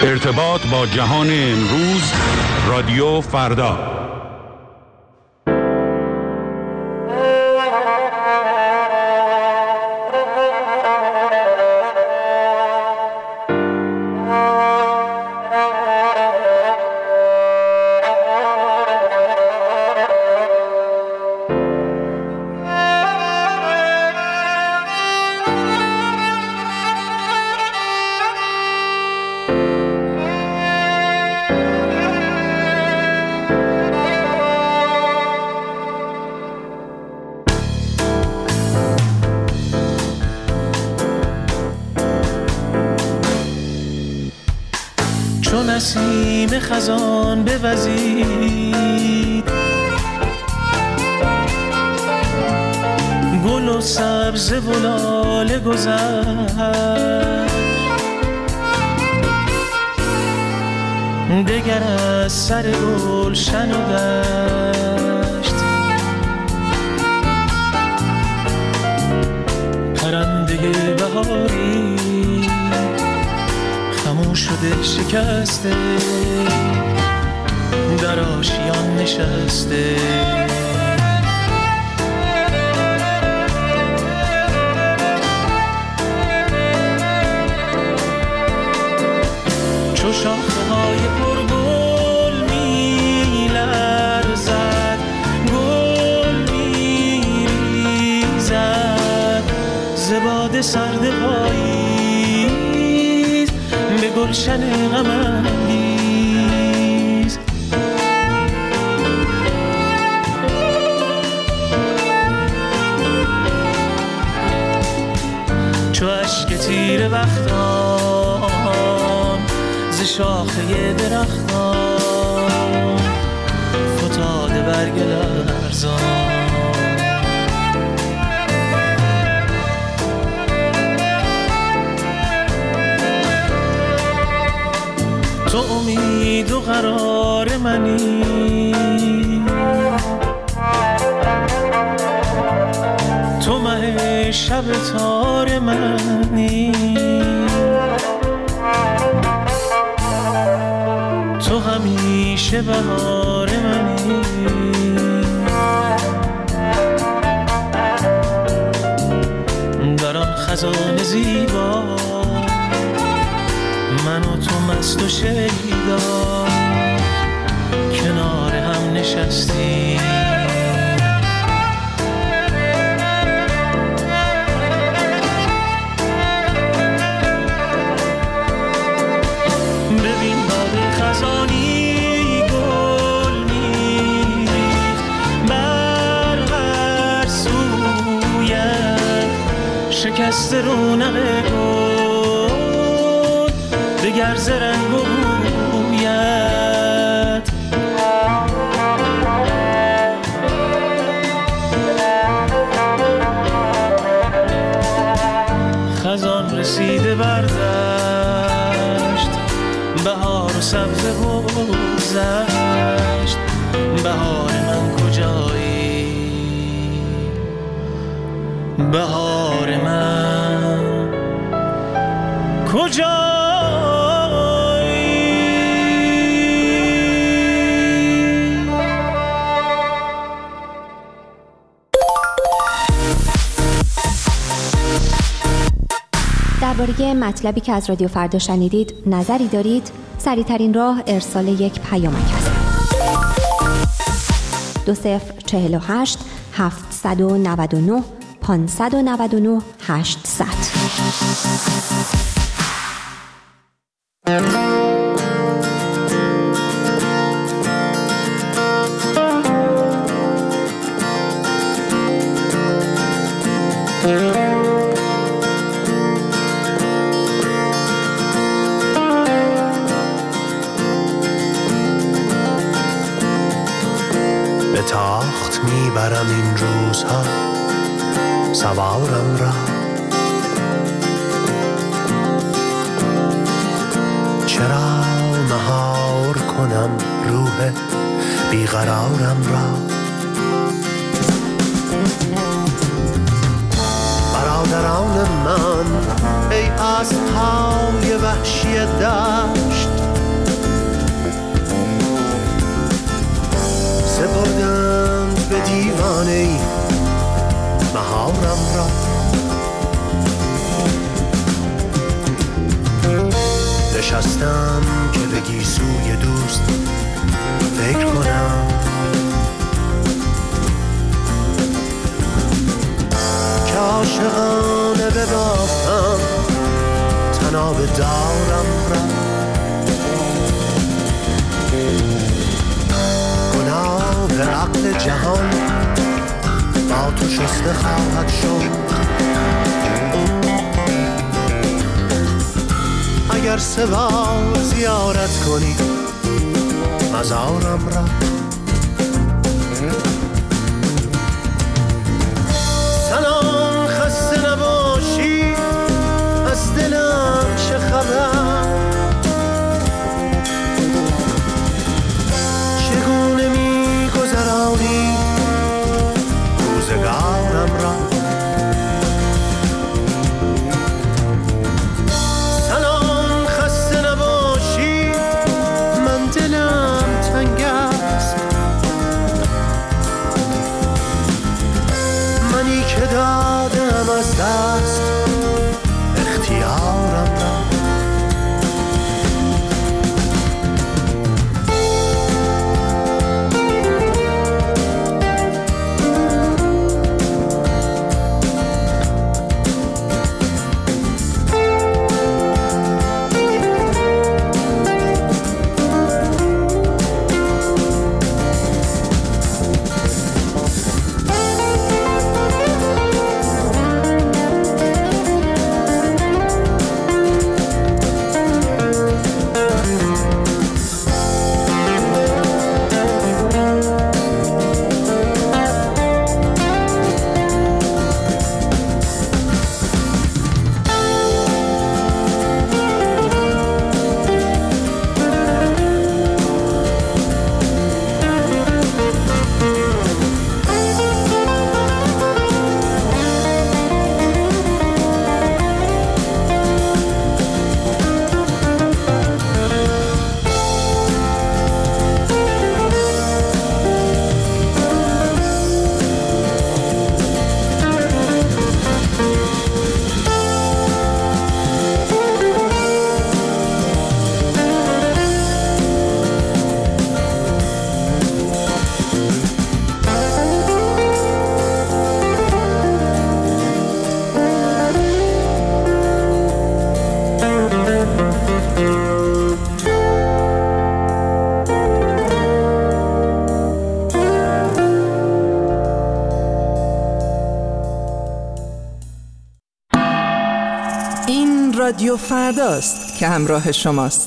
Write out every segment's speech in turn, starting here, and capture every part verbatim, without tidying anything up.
ارتباط با جهان امروز، رادیو فردا. نسیم خزان بوزید، گل و سبز و لاله گذشت، دگر از سر گلشن و دشت، پرنده بهاری خاموش شده شکسته، در آشیان نشسته. چو شاخه های پرگل می لرزد، گل می ریزد ز باد سرد پاییز به گلشن غم انگیز. چو اشک تیره بختان ز شاخه درختان فتاده برگ لرزان. تو امید و قرار منی، تو مه شب تار منی، تو همیشه بهار منی. در آن خزان زیبا من و تو مست و شیدا کنار هم نشستیم. ببین باد خزانی گل میریخت بر هر سویت، شکست رونق گل دگر ز رنگ و بویت. خزان رسیده بر دشت، بهار و سبزه بگذشت. بهار من کجایی، بهار من کجایی. درباره مطلبی که از رادیو فردا شنیدید نظری دارید؟ سریع‌ترین راه ارسال یک پیامک است. دو صفر چهل و هشت هفتصد و نود و نه پانصد و نود و نه هشتصد. به تاخت میبرم این روزها سوارم را، چرا مهار کنم روح بیقرارم را. برادران من ای اسب‌های وحشی دشت، نشستم که بگی سوی دوست فکر کنم، که عاشقانه ببافم تناب دارم را، گناه عقل جهان با تو شسته خواهد شد. اگر سه بار زیارت کنی مزارم را، سلام خسته نباشی از دلم چه خبر، چگونه می گذرانی روزگارم را، سلام خسته نباشی من دلم تنگ است، منی که دادم از دست اختیارم را. رادیو فرداست که همراه شماست.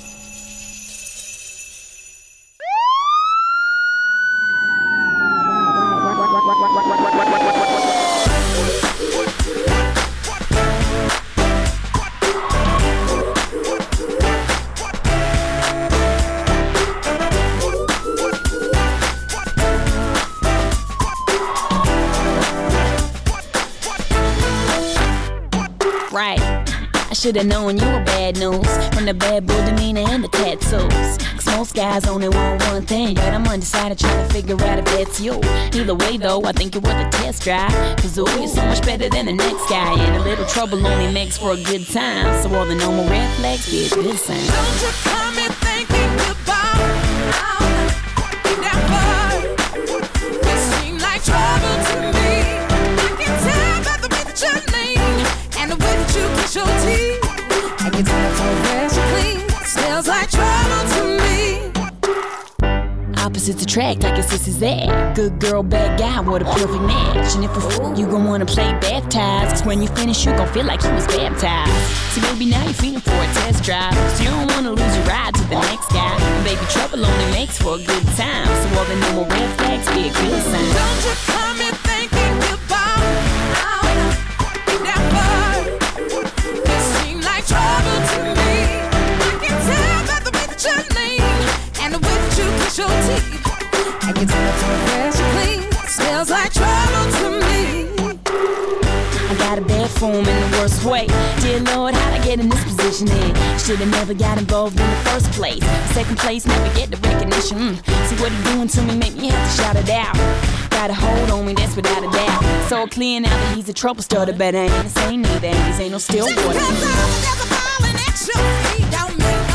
Should've known you were bad news from the bad boy demeanor and the tattoos. Cause most guys only want one thing, but I'm undecided trying to figure out if that's you. Either way though, I think you're worth a test drive. Cause ooh, you're so much better than the next guy, and a little trouble only makes for a good time. So all the normal red flags be a good sign. Don't you come in thinking about how never you seem like trouble to me. I can tell by the way that you're lean and the way that you kiss your teeth. I can tell it's all fresh and clean. Smells like trouble to me. Opposites attract like a sissy's that. Good girl, bad guy, what a perfect match. And if a fool, you gon' wanna play baptized. Cause when you finish, you gon' feel like you was baptized. See, baby, now you're feeling for a test drive. Cause you don't wanna lose your ride to the next guy. And baby, trouble only makes for a good time. So all the normal red flags be a good sign. Don't you come in thinking about how never you seem like trouble to me. I can tell by the way that you're lean and the way that you kiss your teeth. I can tell it's all fresh and clean. Smells like trouble to me. I got a bad form in the worst way. Dear Lord, how'd I get in this position here? Should've never got involved in the first place. Second place, never get the recognition. Mm. See what he doing to me, make me have to shout it out. Got a hold on me, that's without a doubt. So clear now that he's a trouble starter, but I ain't the same neither. These ain't no still water. Just 'cause I was just a falling at your feet don't mean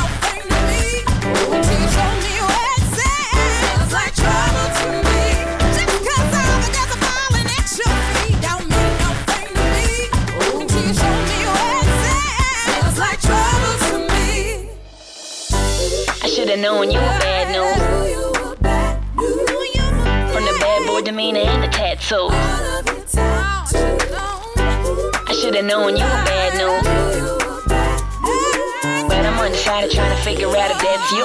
should've known you were bad news. From the bad boy demeanor and the tattoos. I should've known you were bad news. But I'm undecided trying to figure out if that's you.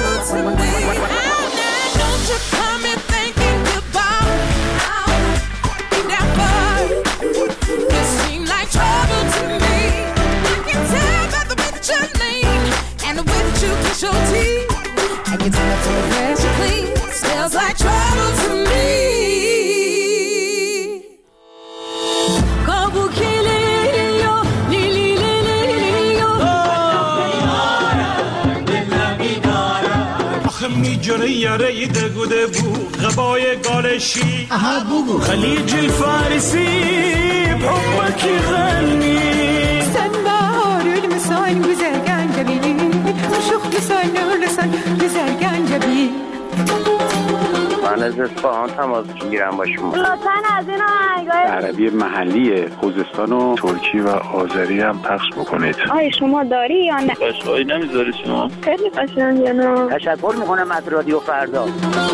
Don't you come in thinking about I'll never. You seem like trouble to me. I can tell by the way that you're lean and the way that you kiss your teeth. I can tell from the way you clean. Smells like trouble to me. میجره یاره دگوده بو غبای گالشی خلیج الفارسی بحبك يغني سنبا المساين بزرقان جبيلي وشوخ مساين نورسان بزرقان جبيلي من از اصفهان تماس میگیرم با شما. لطفاً از این آهنگای عربی محلی خوزستان و ترکی و آذری هم پخش بکنید. آیا شما داری یا نه؟ قشقایی نمیذاری شما؟ خیلی قشنگه نه؟ تشکر میکنم از رادیو فردا.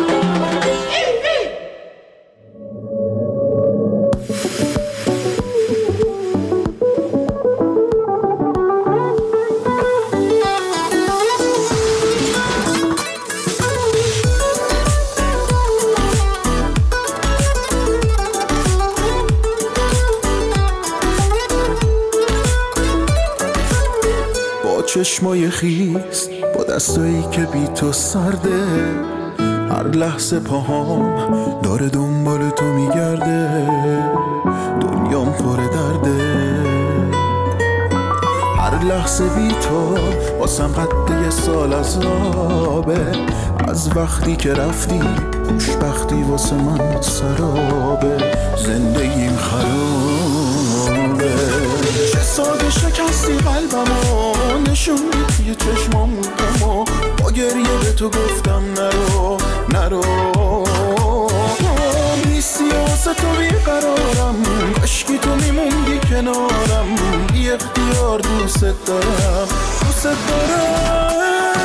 چشمای خیس با دستایی که بی تو سرده هر لحظه پاهام داره دنبال تو میگرده دنیام پر درده هر لحظه بی تو واسم قد یه سال عذابه از وقتی که رفتی خوشبختی واسه من سرابه زندگیم خرابه چه ساده شکستی قلبمو نشون میدی چشمامو دمو با گریه به تو گفتم نرو نرو نیستی واسه تو بیقرارم کاشکی تو میموندی کنارم بی اختیار دوست دارم دوست دارم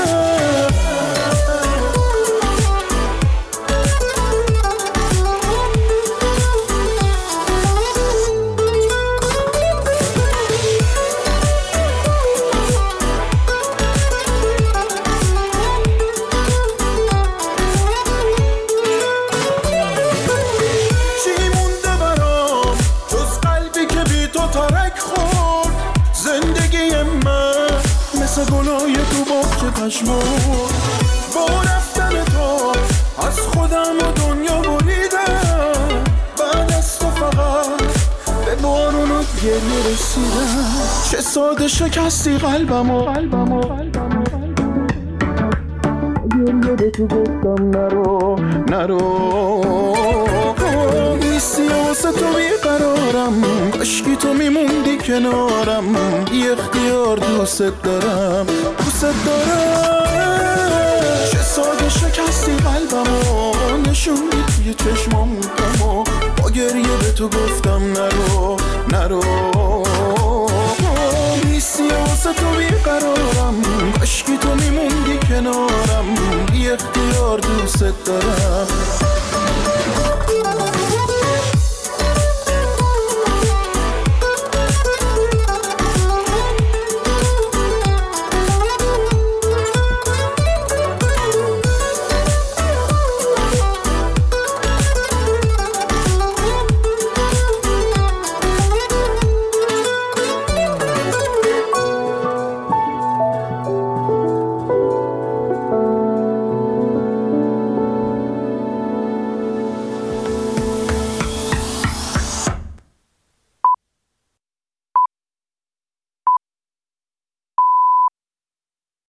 گلای تو باغچه پشمون با رفتن تو از خودم و دنیا بریدم بعد از تو فقط به بارون و گریه رسیدم چه ساده شکستی قلبمو قلبمو گریه به تو گفتم نرو نرو نیستی واسه تو بیقرارم کاشکی تو میموندی کنارم بی اختیار دوست دارم دوست دارم چه ساده شکستی قلبمو نشون میدی چشمامو دمو با گریه به تو گفتم نرو نرو نیستی واسه تو بیقرارم کاشکی تو میموندی کنارم بی اختیار دوست دارم